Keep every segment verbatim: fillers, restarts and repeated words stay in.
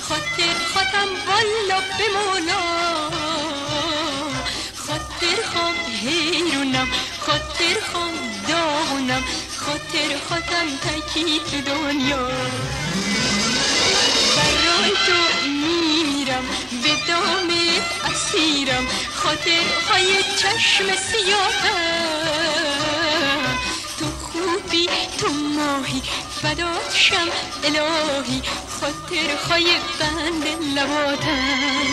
خاطر خاتم والا به مولا، خاطر خام حیرونم، خاطر خام داغونم، خاطر خاتم تکی تو دنیا. برای تو میمیرم، به دامت اسیرم، خاطر های چشم سیاهم. تو خوبی تو ماهی فدات شم الهی، خاطر های قند لباتم.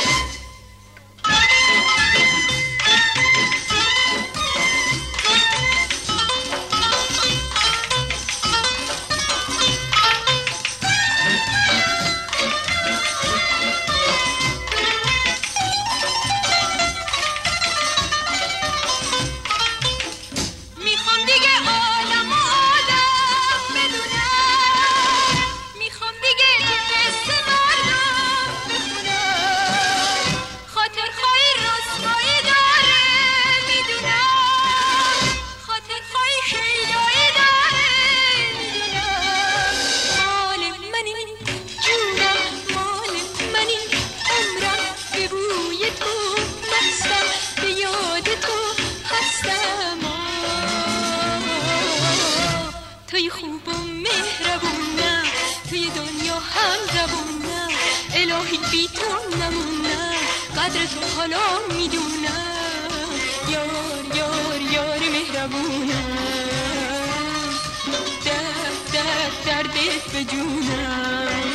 توی خوب و مهربونم، توی دنیا هم جوونم، الهی بی تو نمونم، قدر تو حالا میدونم. یار یار یار مهربونم، درد درد دردت به جونم.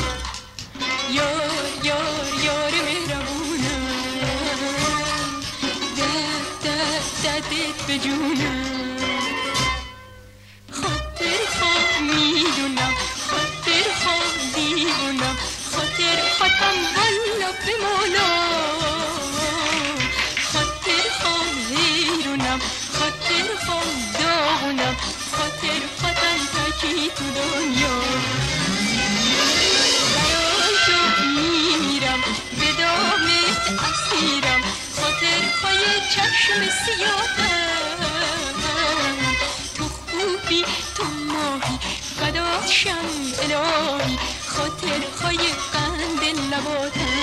یار یار یار مهربونم، درد درد دردت به جونم. خاطر خاتم والا به مولا، خاطر خام حیرونم، خاطر خام داغونم، خاطر خاتم تکی تو دنیا. برای تو میمیرم، به دامت اسیرم، خاطر های چشم سیاهم. تو خوبی تو ماهی فدات شم الهی، خاطر های قند لباتم.